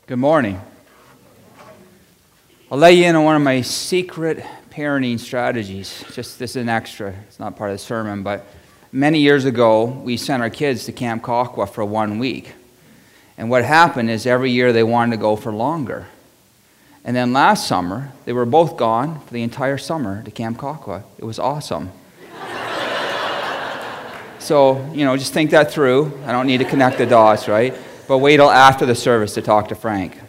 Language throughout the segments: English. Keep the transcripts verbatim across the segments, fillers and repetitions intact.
Good morning. I'll let you in on one of my secret parenting strategies. Just this is an extra. It's not part of the sermon, but many years ago, we sent our kids to Camp Kakwa for one week. And what happened is every year they wanted to go for longer. And then last summer, they were both gone for the entire summer to Camp Kakwa. It was awesome. So, you know, just think that through. I don't need to connect the dots, right? But wait till after the service to talk to Frank.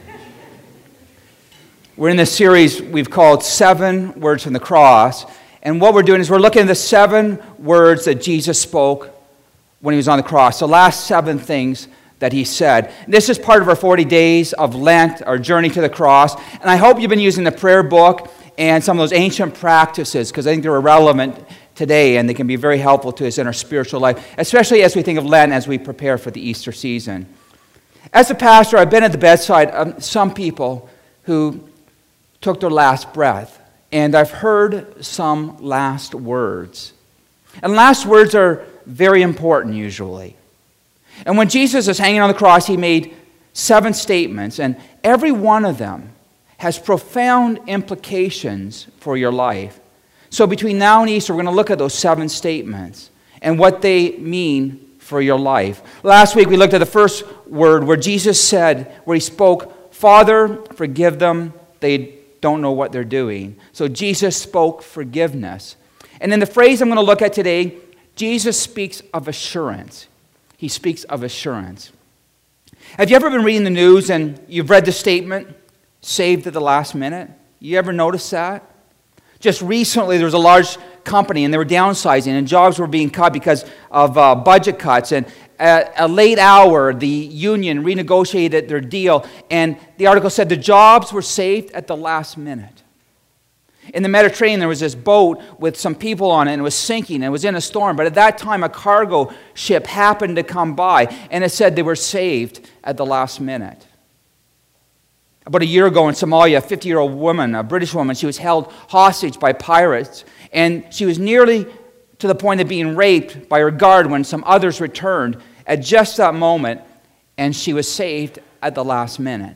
We're in this series we've called Seven Words from the Cross. And what we're doing is we're looking at the seven words that Jesus spoke when he was on the cross. The last seven things that he said. And this is part of our forty days of Lent, our journey to the cross. And I hope you've been using the prayer book and some of those ancient practices because I think they're relevant today, and they can be very helpful to us in our spiritual life, especially as we think of Lent as we prepare for the Easter season. As a pastor, I've been at the bedside of some people who took their last breath, and I've heard some last words. And last words are very important usually. And when Jesus is hanging on the cross, he made seven statements, and every one of them has profound implications for your life. So between now and Easter, we're going to look at those seven statements and what they mean for your life. Last week, we looked at the first word where Jesus said, where he spoke, "Father, forgive them. They don't know what they're doing." So Jesus spoke forgiveness. And in the phrase I'm going to look at today, Jesus speaks of assurance. He speaks of assurance. Have you ever been reading the news and you've read the statement, "saved at the last minute"? You ever notice that? Just recently, there was a large company, and they were downsizing, and jobs were being cut because of uh, budget cuts. And at a late hour, the union renegotiated their deal, and the article said the jobs were saved at the last minute. In the Mediterranean, there was this boat with some people on it, and it was sinking, and it was in a storm. But at that time, a cargo ship happened to come by, and it said they were saved at the last minute. About a year ago in Somalia, a fifty-year-old woman, a British woman, she was held hostage by pirates, and she was nearly to the point of being raped by her guard when some others returned at just that moment, and she was saved at the last minute.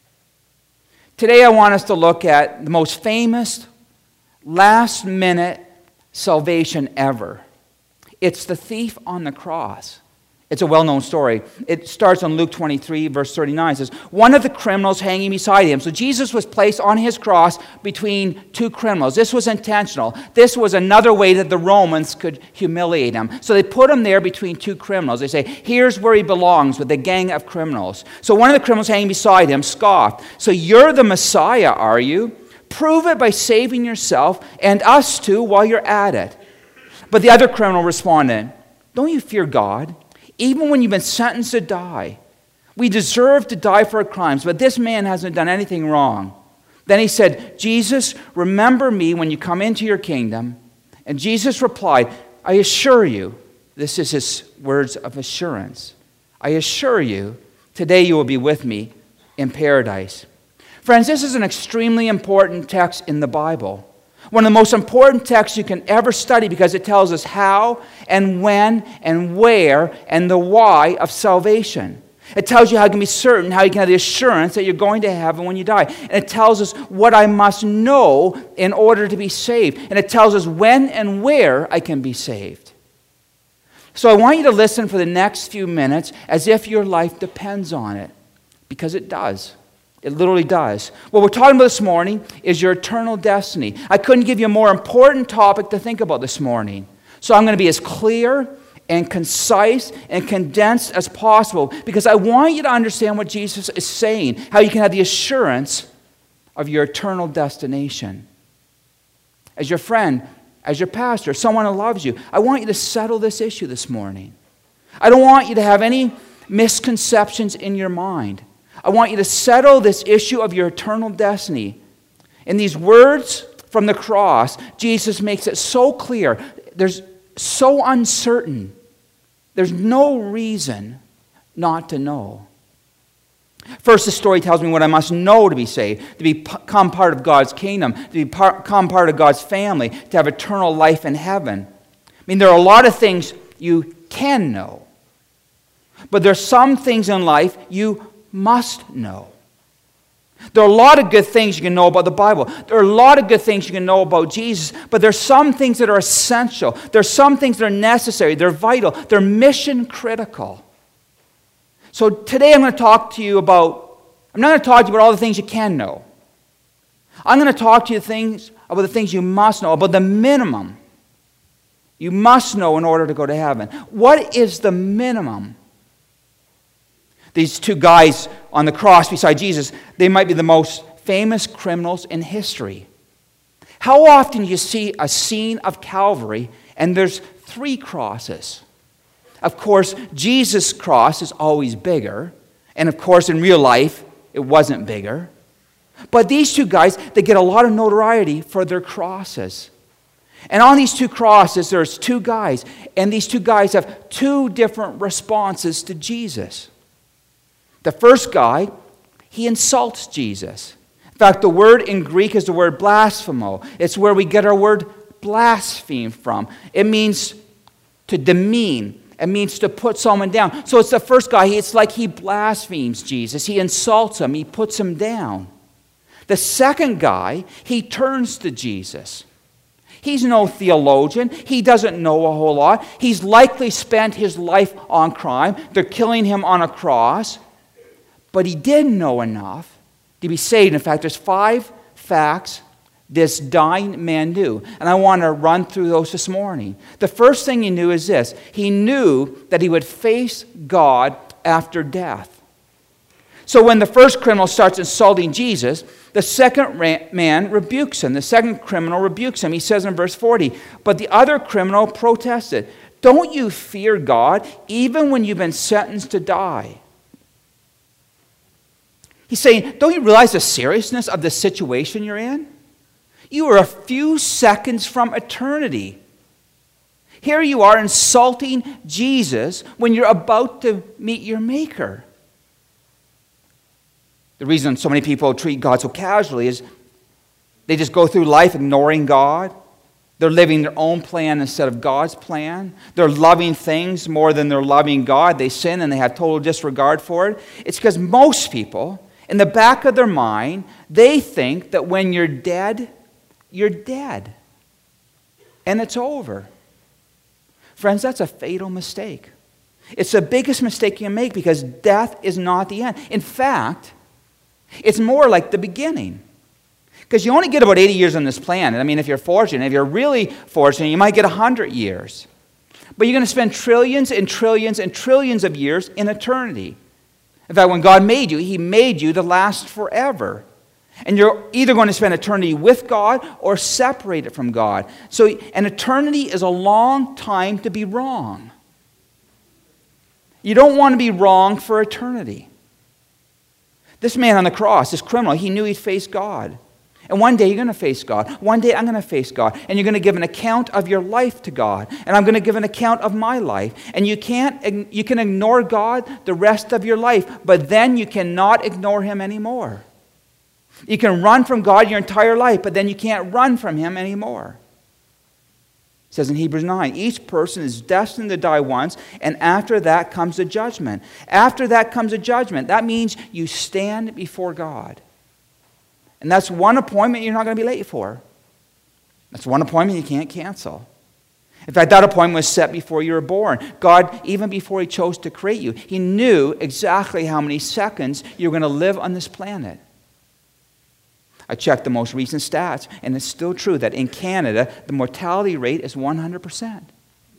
Today I want us to look at the most famous last-minute salvation ever. It's the thief on the cross. It's a well-known story. It starts on Luke twenty-three, verse thirty-nine. It says, one of the criminals hanging beside him. So Jesus was placed on his cross between two criminals. This was intentional. This was another way that the Romans could humiliate him. So they put him there between two criminals. They say, here's where he belongs, with a gang of criminals. So one of the criminals hanging beside him scoffed. So you're the Messiah, are you? Prove it by saving yourself and us too while you're at it. But the other criminal responded, don't you fear God? Even when you've been sentenced to die, we deserve to die for our crimes, but this man hasn't done anything wrong. Then he said, Jesus, remember me when you come into your kingdom. And Jesus replied, I assure you, this is his words of assurance. I assure you, today you will be with me in paradise. Friends, this is an extremely important text in the Bible. One of the most important texts you can ever study because it tells us how and when and where and the why of salvation. It tells you how you can be certain, how you can have the assurance that you're going to heaven when you die. And it tells us what I must know in order to be saved. And it tells us when and where I can be saved. So I want you to listen for the next few minutes as if your life depends on it, because it does. It literally does. What we're talking about this morning is your eternal destiny. I couldn't give you a more important topic to think about this morning. So I'm going to be as clear and concise and condensed as possible because I want you to understand what Jesus is saying, how you can have the assurance of your eternal destination. As your friend, as your pastor, someone who loves you, I want you to settle this issue this morning. I don't want you to have any misconceptions in your mind. I want you to settle this issue of your eternal destiny. In these words from the cross, Jesus makes it so clear. There's so uncertain. There's no reason not to know. First, the story tells me what I must know to be saved, to become part of God's kingdom, to become part of God's family, to have eternal life in heaven. I mean, there are a lot of things you can know, but there's some things in life you must know. There are a lot of good things you can know about the Bible. There are a lot of good things you can know about Jesus, but there's some things that are essential. There's some things that are necessary. They're vital. They're mission critical. So today I'm going to talk to you about, I'm not going to talk to you about all the things you can know. I'm going to talk to you things about the things you must know, about the minimum you must know in order to go to heaven. What is the minimum? These two guys on the cross beside Jesus, they might be the most famous criminals in history. How often do you see a scene of Calvary and there's three crosses? Of course, Jesus' cross is always bigger. And of course, in real life, it wasn't bigger. But these two guys, they get a lot of notoriety for their crosses. And on these two crosses, there's two guys. And these two guys have two different responses to Jesus. The first guy, he insults Jesus. In fact, the word in Greek is the word blasphemo. It's where we get our word blaspheme from. It means to demean. It means to put someone down. So it's the first guy. It's like he blasphemes Jesus. He insults him. He puts him down. The second guy, he turns to Jesus. He's no theologian. He doesn't know a whole lot. He's likely spent his life on crime. They're killing him on a cross. But he did know enough to be saved. In fact, there's five facts this dying man knew. And I want to run through those this morning. The first thing he knew is this. He knew that he would face God after death. So when the first criminal starts insulting Jesus, the second man rebukes him. The second criminal rebukes him. He says in verse forty, but the other criminal protested, don't you fear God even when you've been sentenced to die? He's saying, don't you realize the seriousness of the situation you're in? You are a few seconds from eternity. Here you are insulting Jesus when you're about to meet your Maker. The reason so many people treat God so casually is they just go through life ignoring God. They're living their own plan instead of God's plan. They're loving things more than they're loving God. They sin and they have total disregard for it. It's because most people, in the back of their mind, they think that when you're dead, you're dead. And it's over. Friends, that's a fatal mistake. It's the biggest mistake you can make because death is not the end. In fact, it's more like the beginning. Because you only get about eighty years on this planet. I mean, if you're fortunate, if you're really fortunate, you might get one hundred years. But you're going to spend trillions and trillions and trillions of years in eternity. In fact, when God made you, He made you to last forever. And you're either going to spend eternity with God or separated from God. So an eternity is a long time to be wrong. You don't want to be wrong for eternity. This man on the cross, this criminal, he knew he'd face God. And one day you're going to face God. One day I'm going to face God. And you're going to give an account of your life to God. And I'm going to give an account of my life. And you can't, you can ignore God the rest of your life, but then you cannot ignore Him anymore. You can run from God your entire life, but then you can't run from Him anymore. It says in Hebrews nine, each person is destined to die once, and after that comes a judgment. After that comes a judgment. That means you stand before God. And that's one appointment you're not going to be late for. That's one appointment you can't cancel. In fact, that appointment was set before you were born. God, even before He chose to create you, He knew exactly how many seconds you were going to live on this planet. I checked the most recent stats, and it's still true that in Canada, the mortality rate is one hundred percent.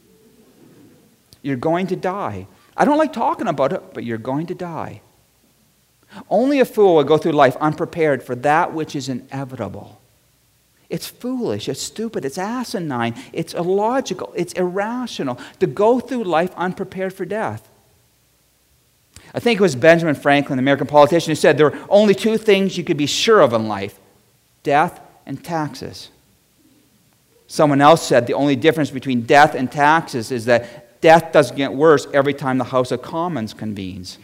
You're going to die. I don't like talking about it, but you're going to die. Only a fool will go through life unprepared for that which is inevitable. It's foolish, it's stupid, it's asinine, it's illogical, it's irrational to go through life unprepared for death. I think it was Benjamin Franklin, the American politician, who said there are only two things you could be sure of in life: death and taxes. Someone else said the only difference between death and taxes is that death doesn't get worse every time the House of Commons convenes.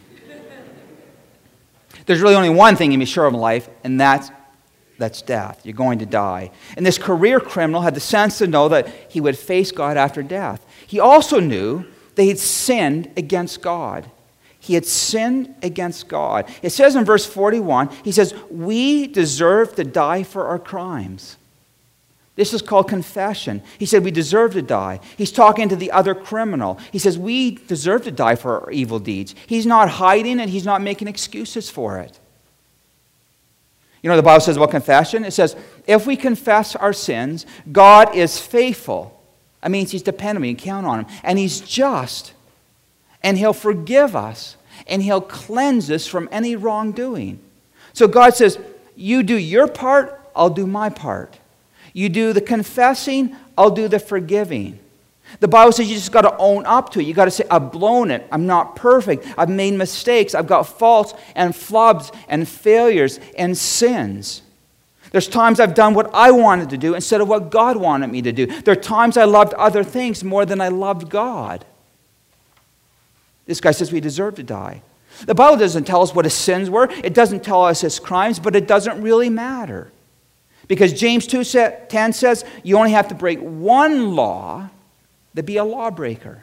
There's really only one thing you can be sure of in life, and that's, that's death. You're going to die. And this career criminal had the sense to know that he would face God after death. He also knew that he'd sinned against God. He had sinned against God. It says in verse forty-one, he says, we deserve to die for our crimes. This is called confession. He said we deserve to die. He's talking to the other criminal. He says we deserve to die for our evil deeds. He's not hiding and he's not making excuses for it. You know, the Bible says about confession, it says, if we confess our sins, God is faithful. That means he's dependent. We can count on him. And he's just. And he'll forgive us. And he'll cleanse us from any wrongdoing. So God says, you do your part, I'll do my part. You do the confessing, I'll do the forgiving. The Bible says you just got to own up to it. You got to say, I've blown it. I'm not perfect. I've made mistakes. I've got faults and flubs and failures and sins. There's times I've done what I wanted to do instead of what God wanted me to do. There are times I loved other things more than I loved God. This guy says we deserve to die. The Bible doesn't tell us what his sins were. It doesn't tell us his crimes, but it doesn't really matter. Because James two ten says you only have to break one law to be a lawbreaker.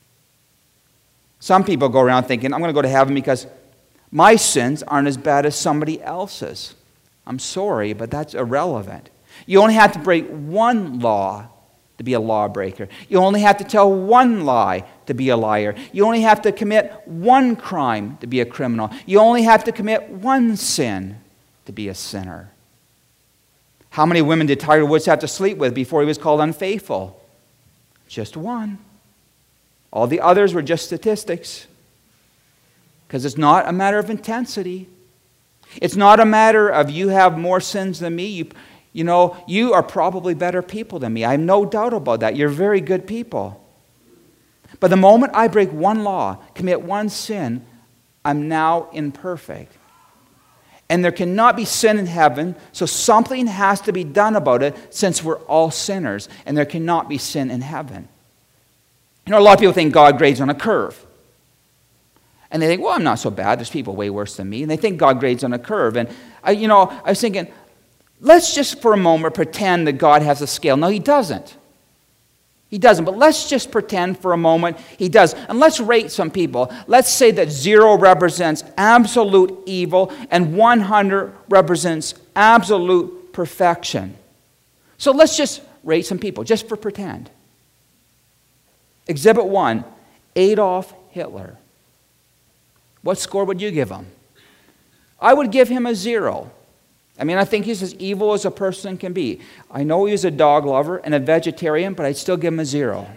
Some people go around thinking, I'm going to go to heaven because my sins aren't as bad as somebody else's. I'm sorry, but that's irrelevant. You only have to break one law to be a lawbreaker. You only have to tell one lie to be a liar. You only have to commit one crime to be a criminal. You only have to commit one sin to be a sinner. How many women did Tiger Woods have to sleep with before he was called unfaithful? Just one. All the others were just statistics. Because it's not a matter of intensity. It's not a matter of you have more sins than me. You, you know, you are probably better people than me. I have no doubt about that. You're very good people. But the moment I break one law, commit one sin, I'm now imperfect. And there cannot be sin in heaven, so something has to be done about it since we're all sinners, and there cannot be sin in heaven. You know, a lot of people think God grades on a curve. And they think, well, I'm not so bad. There's people way worse than me. And they think God grades on a curve. And, I, you know, I was thinking, let's just for a moment pretend that God has a scale. No, he doesn't. He doesn't. But let's just pretend for a moment he does. And let's rate some people. Let's say that zero represents absolute evil and one hundred represents absolute perfection. So let's just rate some people, just for pretend. Exhibit one, Adolf Hitler. What score would you give him? I would give him a zero. I mean, I think he's as evil as a person can be. I know he was a dog lover and a vegetarian, but I'd still give him a zero.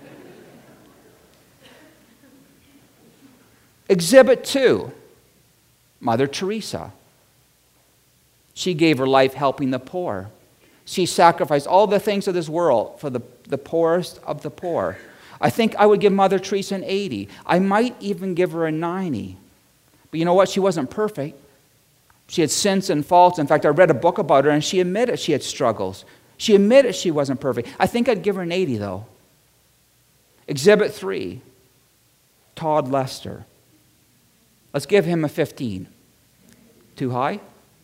Exhibit two, Mother Teresa. She gave her life helping the poor. She sacrificed all the things of this world for the, the poorest of the poor. I think I would give Mother Teresa an eighty. I might even give her a ninety. But you know what? She wasn't perfect. She had sins and faults. In fact, I read a book about her, and she admitted she had struggles. She admitted she wasn't perfect. I think I'd give her an eighty, though. Exhibit three, Todd Lester. Let's give him a fifteen. Too high?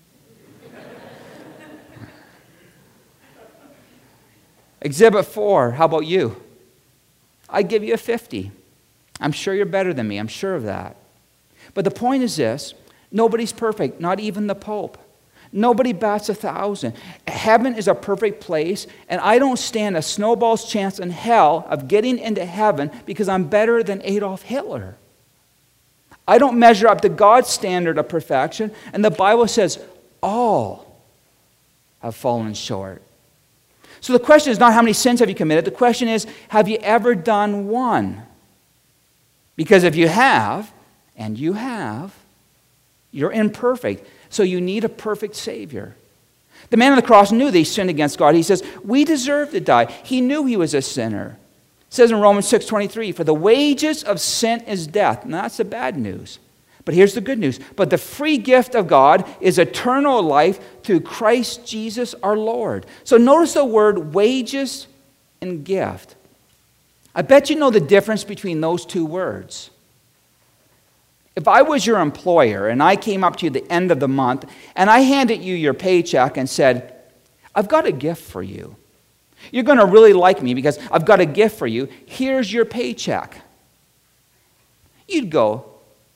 Exhibit four, how about you? I'd give you a fifty. I'm sure you're better than me. I'm sure of that. But the point is this. Nobody's perfect, not even the Pope. Nobody bats a thousand. Heaven is a perfect place, and I don't stand a snowball's chance in hell of getting into heaven because I'm better than Adolf Hitler. I don't measure up to God's standard of perfection, and the Bible says all have fallen short. So the question is not how many sins have you committed. The question is, have you ever done one? Because if you have, and you have, you're imperfect, so you need a perfect Savior. The man on the cross knew that he sinned against God. He says, we deserve to die. He knew he was a sinner. It says in Romans six twenty-three, for the wages of sin is death. Now that's the bad news. But here's the good news. But the free gift of God is eternal life through Christ Jesus our Lord. So notice the word wages and gift. I bet you know the difference between those two words. If I was your employer and I came up to you at the end of the month and I handed you your paycheck and said, I've got a gift for you. You're going to really like me because I've got a gift for you. Here's your paycheck. You'd go,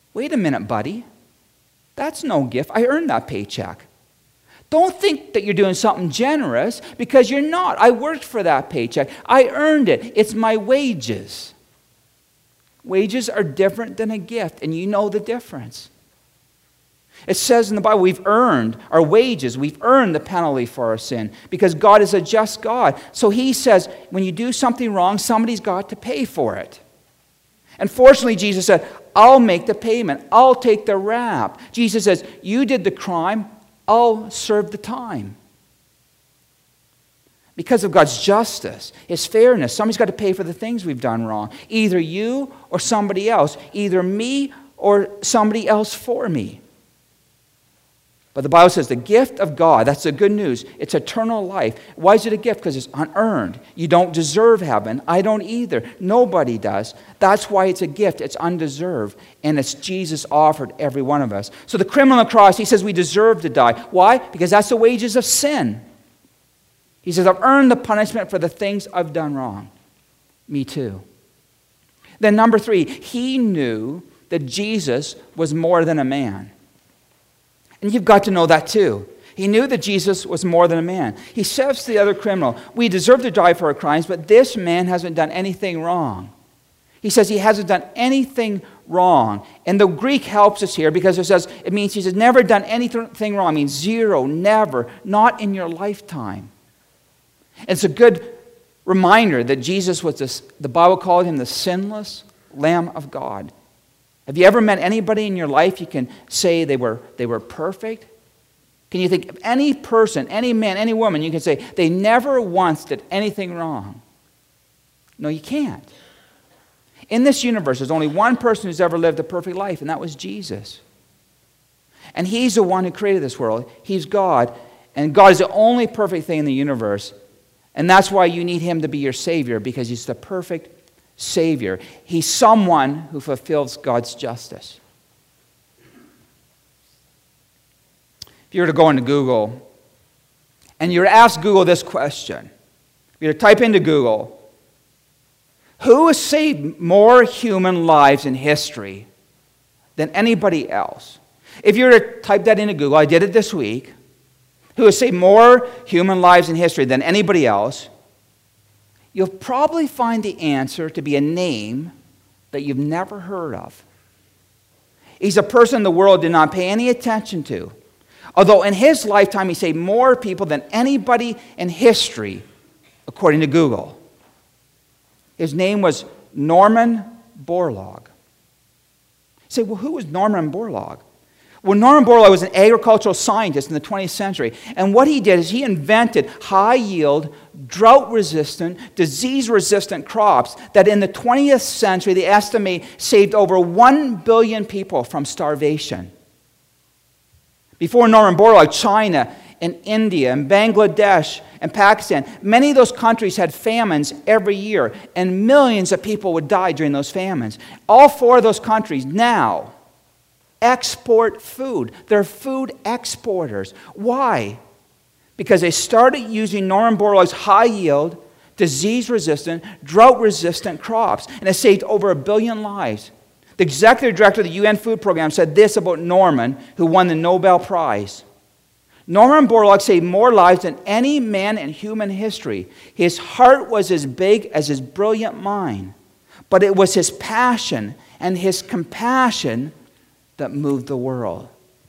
Wait a minute, buddy. That's no gift. I earned that paycheck. Don't think that you're doing something generous, because you're not. I worked for that paycheck. I earned it. It's my wages. Wages are different than a gift, and you know the difference. It says in the Bible, we've earned our wages. We've earned the penalty for our sin, because God is a just God. So he says, when you do something wrong, somebody's got to pay for it. And fortunately, Jesus said, I'll make the payment. I'll take the rap. Jesus says, you did the crime. I'll serve the time. Because of God's justice, His fairness, somebody's got to pay for the things we've done wrong. Either you or somebody else. Either me or somebody else for me. But the Bible says the gift of God, that's the good news. It's eternal life. Why is it a gift? Because it's unearned. You don't deserve heaven. I don't either. Nobody does. That's why it's a gift. It's undeserved. And it's Jesus offered every one of us. So the criminal on the cross, he says we deserve to die. Why? Because that's the wages of sin. He says, I've earned the punishment for the things I've done wrong. Me too. Then number three, he knew that Jesus was more than a man. And you've got to know that too. He knew that Jesus was more than a man. He says to the other criminal, we deserve to die for our crimes, but this man hasn't done anything wrong. He says he hasn't done anything wrong. And the Greek helps us here because it says, it means he says never done anything wrong. It means zero, never, not in your lifetime. And it's a good reminder that Jesus was, this, the Bible called him the sinless Lamb of God. Have you ever met anybody in your life you can say they were, they were perfect? Can you think of any person, any man, any woman, you can say they never once did anything wrong? No, you can't. In this universe, there's only one person who's ever lived a perfect life, and that was Jesus. And he's the one who created this world. He's God, and God is the only perfect thing in the universe. And that's why you need him to be your Savior, because he's the perfect Savior. He's someone who fulfills God's justice. If you were to go into Google and you were to ask Google this question, if you were to type into Google, who has saved more human lives in history than anybody else? If you were to type that into Google, I did it this week, who has saved more human lives in history than anybody else, you'll probably find the answer to be a name that you've never heard of. He's a person the world did not pay any attention to. Although in his lifetime he saved more people than anybody in history, according to Google. His name was Norman Borlaug. You say, well, who was Norman Borlaug? Well, Norman Borlaug was an agricultural scientist in the twentieth century. And what he did is he invented high-yield, drought-resistant, disease-resistant crops that in the twentieth century, they estimate, saved over one billion people from starvation. Before Norman Borlaug, China and India and Bangladesh and Pakistan, many of those countries had famines every year, and millions of people would die during those famines. All four of those countries now export food. They're food exporters. Why? Because they started using Norman Borlaug's high-yield, disease-resistant, drought-resistant crops, and it saved over a billion lives. The executive director of the U N Food Program said this about Norman, who won the Nobel Prize. Norman Borlaug saved more lives than any man in human history. His heart was as big as his brilliant mind, but it was his passion and his compassion that moved the world.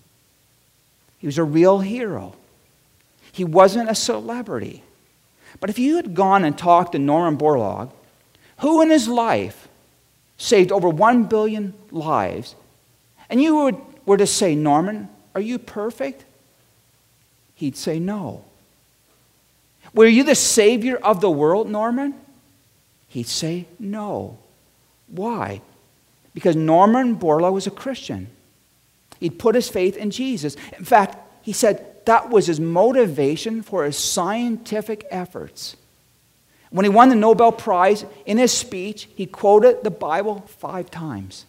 He was a real hero. He wasn't a celebrity. But if you had gone and talked to Norman Borlaug, who in his life saved over one billion lives, and you would, were to say, Norman, are you perfect? He'd say no. Were you the savior of the world, Norman? He'd say no. Why? Because Norman Borlaug was a Christian. He'd put his faith in Jesus. In fact, he said that was his motivation for his scientific efforts. When he won the Nobel Prize, in his speech, he quoted the Bible five times.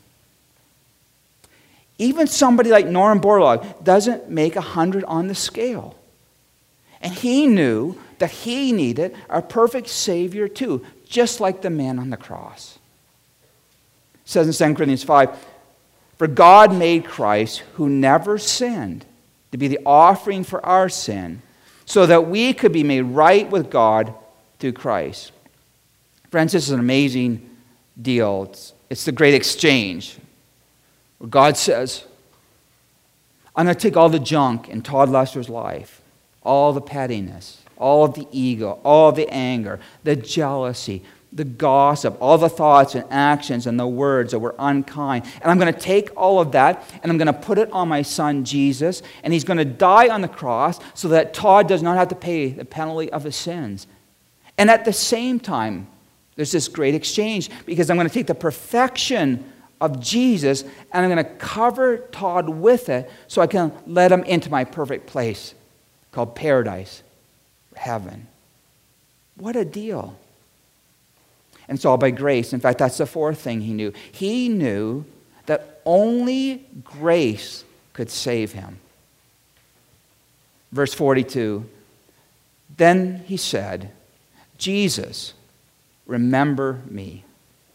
Even somebody like Norman Borlaug doesn't make a hundred on the scale. And he knew that he needed a perfect Savior too, just like the man on the cross. It says in Second Corinthians five, For God made Christ, who never sinned, to be the offering for our sin, so that we could be made right with God through Christ. Friends, this is an amazing deal. It's, it's the great exchange. Where God says, I'm going to take all the junk in Todd Lester's life, all the pettiness, all of the ego, all of the anger, the jealousy, the gossip, all the thoughts and actions and the words that were unkind. And I'm going to take all of that and I'm going to put it on my son Jesus, and he's going to die on the cross so that Todd does not have to pay the penalty of his sins. And at the same time, there's this great exchange, because I'm going to take the perfection of Jesus and I'm going to cover Todd with it so I can let him into my perfect place called paradise, heaven. What a deal. And it's all by grace. In fact, that's the fourth thing he knew. He knew that only grace could save him. Verse forty-two, then he said, Jesus, remember me.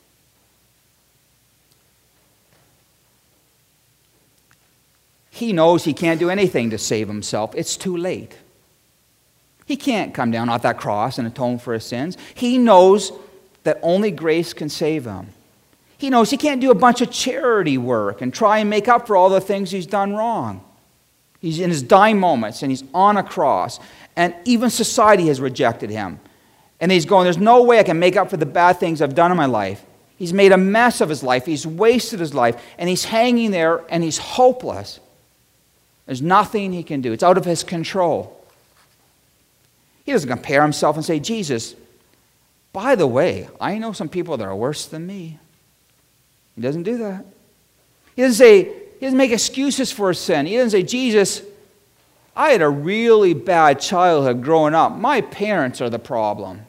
He knows he can't do anything to save himself. It's too late. He can't come down off that cross and atone for his sins. He knows that only grace can save him. He knows he can't do a bunch of charity work and try and make up for all the things he's done wrong. He's in his dying moments and he's on a cross, and even society has rejected him. And he's going, there's no way I can make up for the bad things I've done in my life. He's made a mess of his life. He's wasted his life. And he's hanging there and he's hopeless. There's nothing he can do. It's out of his control. He doesn't compare himself and say, Jesus, by the way, I know some people that are worse than me. He doesn't do that. He doesn't say, he doesn't make excuses for his sin. He doesn't say, Jesus, I had a really bad childhood growing up. My parents are the problem.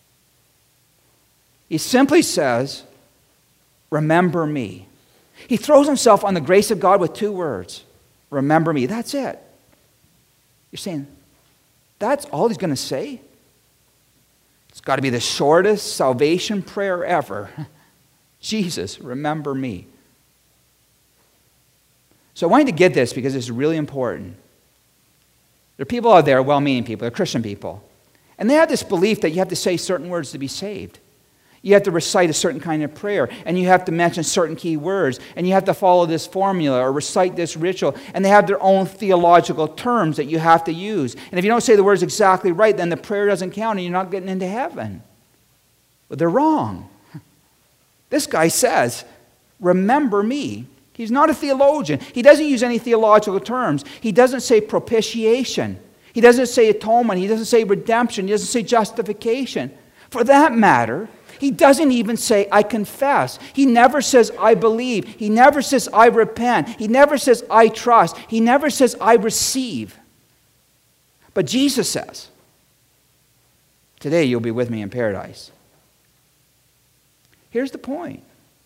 He simply says, remember me. He throws himself on the grace of God with two words. Remember me. That's it. You're saying, that's all he's going to say? It's got to be the shortest salvation prayer ever. Jesus, remember me. So I wanted to get this because it's really important. There are people out there, well-meaning people, they're Christian people, and they have this belief that you have to say certain words to be saved. You have to recite a certain kind of prayer, and you have to mention certain key words, and you have to follow this formula or recite this ritual, and they have their own theological terms that you have to use. And if you don't say the words exactly right, then the prayer doesn't count and you're not getting into heaven. But they're wrong. This guy says, remember me. He's not a theologian. He doesn't use any theological terms. He doesn't say propitiation. He doesn't say atonement. He doesn't say redemption. He doesn't say justification. For that matter, he doesn't even say, I confess. He never says, I believe. He never says, I repent. He never says, I trust. He never says, I receive. But Jesus says, today you'll be with me in paradise. Here's the point.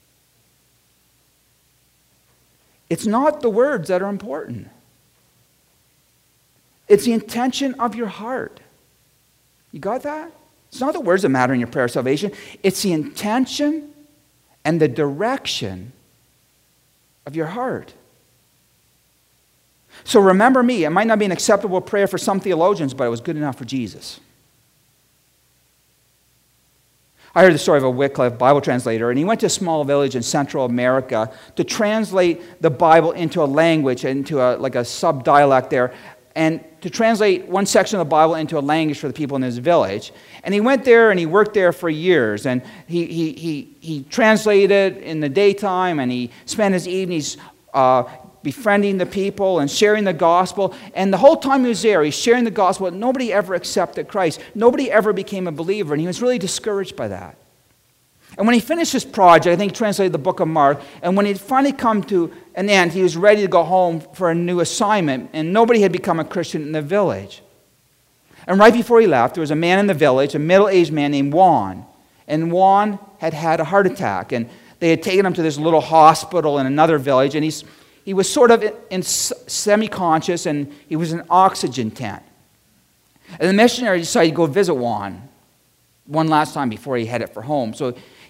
It's not the words that are important. It's the intention of your heart. You got that? It's not the words that matter in your prayer of salvation. It's the intention and the direction of your heart. So remember me. It might not be an acceptable prayer for some theologians, but it was good enough for Jesus. I heard the story of a Wycliffe Bible translator, and he went to a small village in Central America to translate the Bible into a language, into a, like a sub-dialect there, and to translate one section of the Bible into a language for the people in his village. And he went there and he worked there for years. And he he he, he translated in the daytime, and he spent his evenings uh, befriending the people and sharing the gospel. And the whole time he was there, he's sharing the gospel. Nobody ever accepted Christ. Nobody ever became a believer. And he was really discouraged by that. And when he finished his project, I think he translated the book of Mark, and when he'd finally come to an end, he was ready to go home for a new assignment, and nobody had become a Christian in the village. And right before he left, there was a man in the village, a middle-aged man named Juan. And Juan had had a heart attack, and they had taken him to this little hospital in another village, and he's, he was sort of in, in semi-conscious, and he was in an oxygen tent. And the missionary decided to go visit Juan one last time before he headed for home. So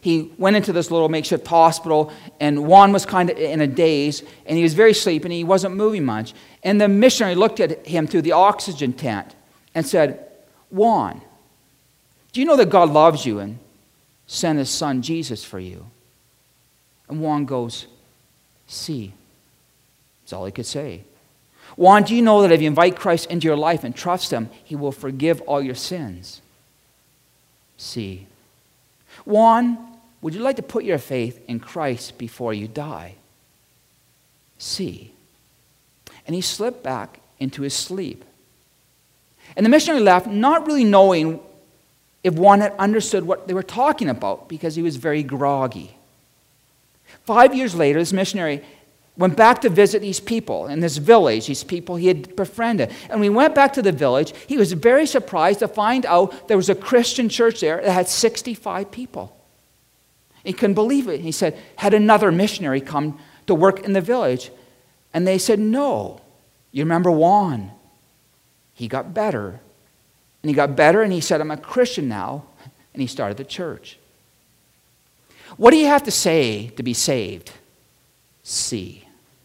he went into this little makeshift hospital, and Juan was kind of in a daze, and he was very sleepy, and he wasn't moving much. And the missionary looked at him through the oxygen tent and said, Juan, do you know that God loves you and sent his son Jesus for you? And Juan goes, see. That's all he could say. Juan, do you know that if you invite Christ into your life and trust him, he will forgive all your sins? See. Juan, would you like to put your faith in Christ before you die? See. And he slipped back into his sleep. And the missionary left, not really knowing if Juan had understood what they were talking about, because he was very groggy. Five years later, this missionary went back to visit these people in this village, these people he had befriended. And when he went back to the village, he was very surprised to find out there was a Christian church there that had sixty-five people. He couldn't believe it. He said, had another missionary come to work in the village? And they said, no. You remember Juan? He got better. And he got better, and he said, I'm a Christian now. And he started the church. What do you have to say to be saved? See.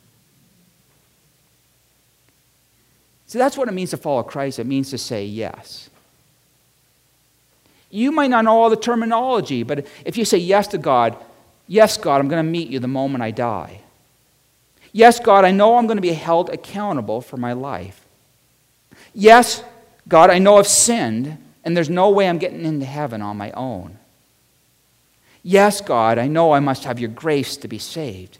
So that's what it means to follow Christ. It means to say yes. You might not know all the terminology, but if you say yes to God, yes, God, I'm going to meet you the moment I die. Yes, God, I know I'm going to be held accountable for my life. Yes, God, I know I've sinned, and there's no way I'm getting into heaven on my own. Yes, God, I know I must have your grace to be saved.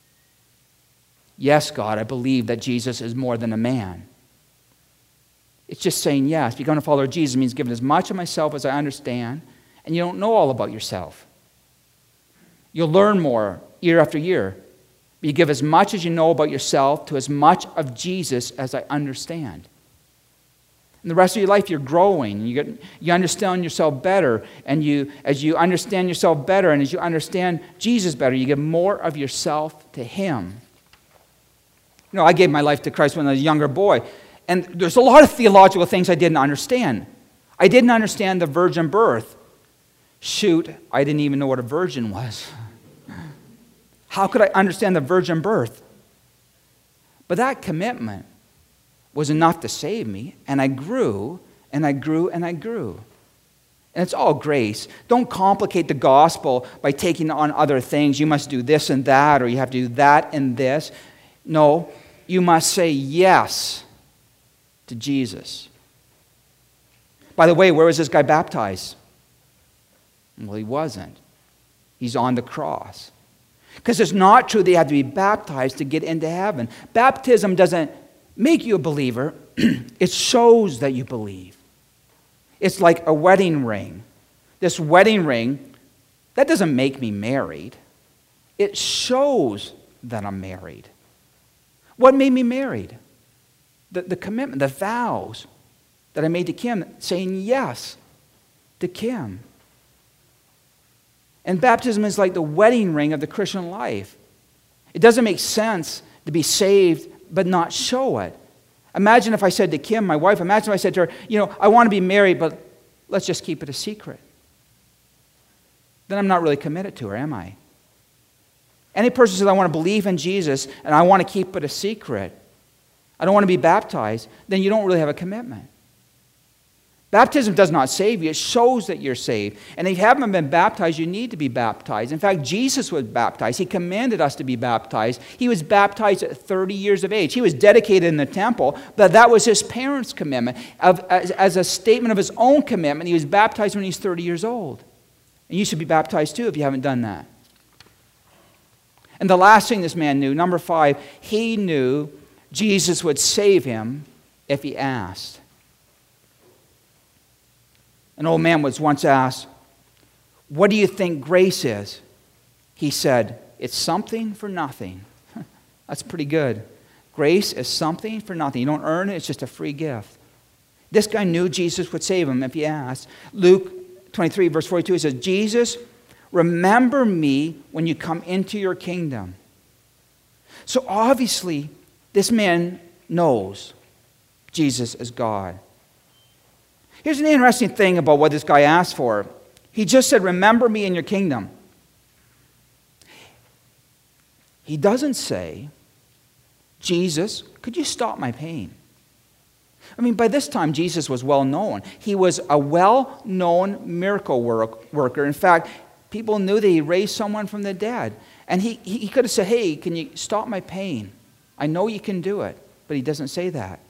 Yes, God, I believe that Jesus is more than a man. It's just saying yes. Becoming a follower of Jesus means giving as much of myself as I understand, and you don't know all about yourself. You'll learn more year after year. But you give as much as you know about yourself to as much of Jesus as I understand. In the rest of your life, you're growing. You get, you understand yourself better, and you, as you understand yourself better, and as you understand Jesus better, you give more of yourself to Him. You know, I gave my life to Christ when I was a younger boy, and there's a lot of theological things I didn't understand. I didn't understand the virgin birth. Shoot, I didn't even know what a virgin was. How could I understand the virgin birth? But that commitment was enough to save me, and I grew, and I grew, and I grew. And it's all grace. Don't complicate the gospel by taking on other things. You must do this and that, or you have to do that and this. No, you must say yes to Jesus. By the way, where was this guy baptized? Well, he wasn't. He's on the cross. Because it's not true that you have to be baptized to get into heaven. Baptism doesn't make you a believer. It shows that you believe. It's like a wedding ring. This wedding ring, that doesn't make me married. It shows that I'm married. What made me married? The, the commitment, the vows that I made to Kim, saying yes to Kim. And baptism is like the wedding ring of the Christian life. It doesn't make sense to be saved but not show it. Imagine if I said to Kim, my wife, imagine if I said to her, you know, I want to be married, but let's just keep it a secret. Then I'm not really committed to her, am I? Any person says, I want to believe in Jesus and I want to keep it a secret, I don't want to be baptized, then you don't really have a commitment. Baptism does not save you. It shows that you're saved. And if you haven't been baptized, you need to be baptized. In fact, Jesus was baptized. He commanded us to be baptized. He was baptized at thirty years of age. He was dedicated in the temple, but that was his parents' commitment. Of, as, as a statement of his own commitment, he was baptized when he was thirty years old. And you should be baptized too if you haven't done that. And the last thing this man knew, number five, he knew Jesus would save him if he asked. An old man was once asked, what do you think grace is? He said, it's something for nothing. That's pretty good. Grace is something for nothing. You don't earn it, it's just a free gift. This guy knew Jesus would save him if he asked. Luke twenty-three, verse forty-two, it says, Jesus, remember me when you come into your kingdom. So obviously, this man knows Jesus is God. Here's an interesting thing about what this guy asked for. He just said, remember me in your kingdom. He doesn't say, Jesus, could you stop my pain? I mean, by this time, Jesus was well known. He was a well-known miracle work, worker. In fact, people knew that he raised someone from the dead. And he, he could have said, hey, can you stop my pain? I know you can do it. But he doesn't say that.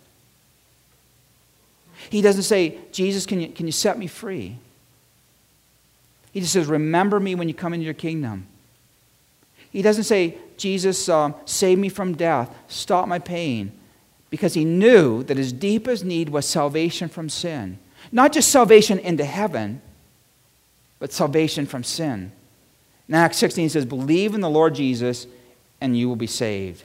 He doesn't say, Jesus, can you, can you set me free? He just says, remember me when you come into your kingdom. He doesn't say, Jesus, um, save me from death. Stop my pain. Because he knew that his deepest need was salvation from sin. Not just salvation into heaven, but salvation from sin. In Acts sixteen, he says, believe in the Lord Jesus and you will be saved.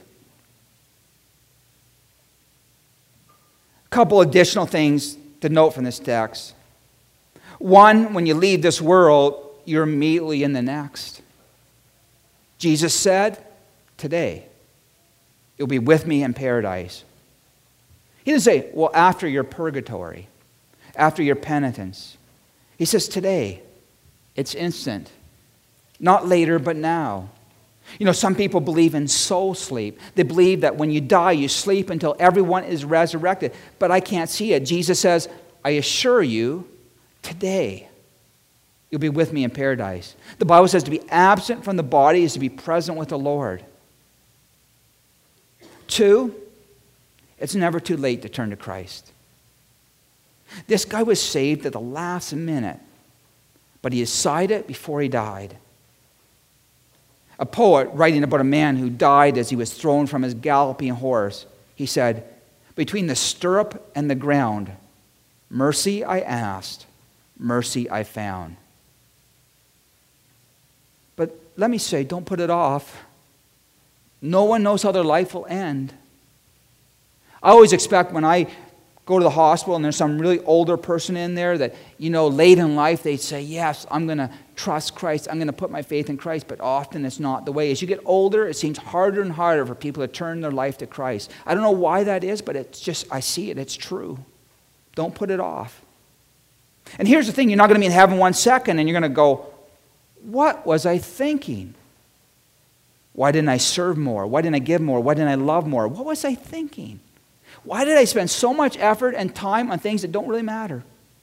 A couple additional things to note from this text. One, when you leave this world, you're immediately in the next. Jesus said, today, you'll be with me in paradise. He didn't say, well, after your purgatory, after your penitence. He says, today, it's instant. Not later, but now. You know, some people believe in soul sleep. They believe that when you die, you sleep until everyone is resurrected. But I can't see it. Jesus says, I assure you, today, you'll be with me in paradise. The Bible says to be absent from the body is to be present with the Lord. Two, it's never too late to turn to Christ. This guy was saved at the last minute, but he decided before he died. A poet writing about a man who died as he was thrown from his galloping horse, he said, between the stirrup and the ground, mercy I asked, mercy I found. But let me say, don't put it off. No one knows how their life will end. I always expect when I go to the hospital and there's some really older person in there that, you know, late in life they say, yes, I'm going to trust Christ. I'm going to put my faith in Christ. But often it's not the way. As you get older, it seems harder and harder for people to turn their life to Christ. I don't know why that is, but it's just, I see it. It's true. Don't put it off. And here's the thing. You're not going to be in heaven one second and you're going to go, what was I thinking? Why didn't I serve more? Why didn't I give more? Why didn't I love more? What was I thinking? Why did I spend so much effort and time on things that don't really matter?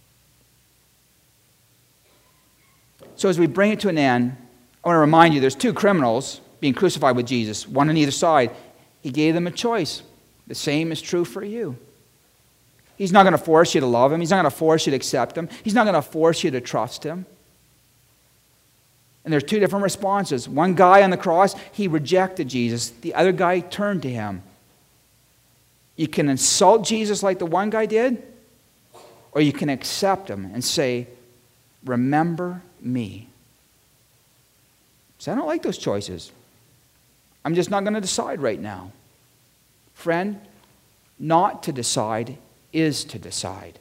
So as we bring it to an end, I want to remind you there's two criminals being crucified with Jesus, one on either side. He gave them a choice. The same is true for you. He's not going to force you to love him. He's not going to force you to accept him. He's not going to force you to trust him. And there's two different responses. One guy on the cross, he rejected Jesus. The other guy turned to him. You can insult Jesus like the one guy did, or you can accept him and say, remember me. So I don't like those choices. I'm just not going to decide right now. Friend, not to decide is to decide.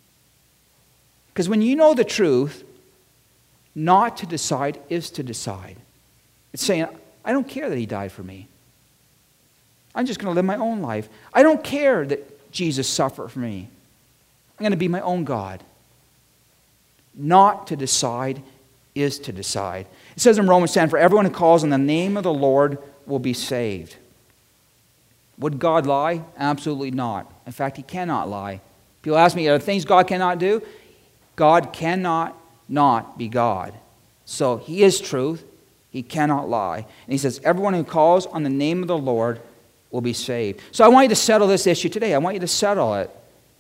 Because when you know the truth, not to decide is to decide. It's saying, I don't care that he died for me. I'm just going to live my own life. I don't care that Jesus suffered for me. I'm going to be my own God. Not to decide is to decide. It says in Romans ten, for everyone who calls on the name of the Lord will be saved. Would God lie? Absolutely not. In fact, he cannot lie. People ask me, are there things God cannot do? God cannot not be God. So he is truth. He cannot lie. And he says, everyone who calls on the name of the Lord will be saved. So I want you to settle this issue today. I want you to settle it.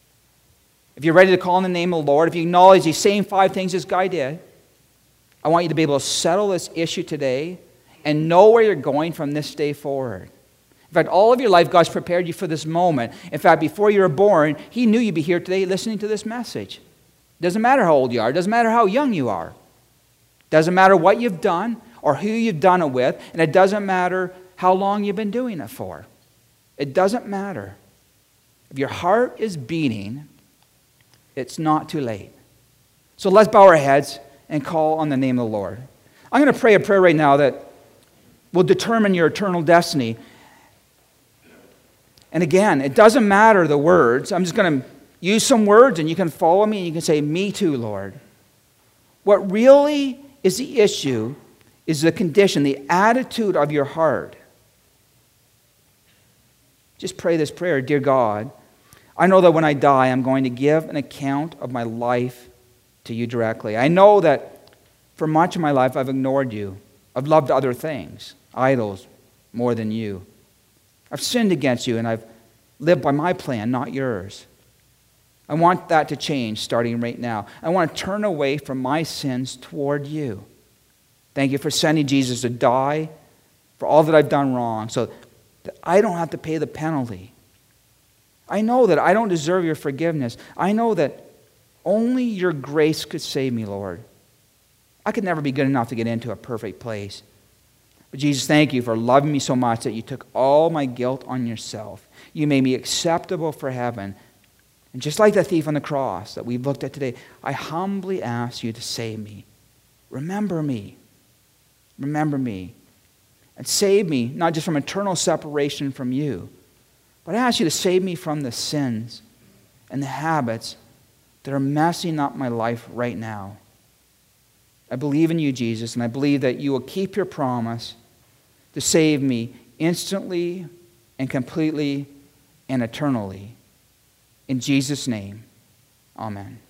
If you're ready to call on the name of the Lord, if you acknowledge these same five things this guy did, I want you to be able to settle this issue today and know where you're going from this day forward. In fact, all of your life, God's prepared you for this moment. In fact, before you were born, he knew you'd be here today listening to this message. It doesn't matter how old you are. It doesn't matter how young you are. It doesn't matter what you've done or who you've done it with. And it doesn't matter how long you've been doing it for. It doesn't matter. If your heart is beating, it's not too late. So let's bow our heads and call on the name of the Lord. I'm going to pray a prayer right now that will determine your eternal destiny. And again, it doesn't matter the words. I'm just going to use some words and you can follow me and you can say, me too, Lord. What really is the issue is the condition, the attitude of your heart. Just pray this prayer. Dear God, I know that when I die, I'm going to give an account of my life to you directly. I know that for much of my life, I've ignored you. I've loved other things, idols, more than you. I've sinned against you, and I've lived by my plan, not yours. I want that to change starting right now. I want to turn away from my sins toward you. Thank you for sending Jesus to die for all that I've done wrong, so that I don't have to pay the penalty. I know that I don't deserve your forgiveness. I know that only your grace could save me, Lord. I could never be good enough to get into a perfect place. But Jesus, thank you for loving me so much that you took all my guilt on yourself. You made me acceptable for heaven. And just like the thief on the cross that we've looked at today, I humbly ask you to save me. Remember me. Remember me. And save me, not just from eternal separation from you, but I ask you to save me from the sins and the habits that are messing up my life right now. I believe in you, Jesus, and I believe that you will keep your promise to save me instantly and completely and eternally. In Jesus' name, amen.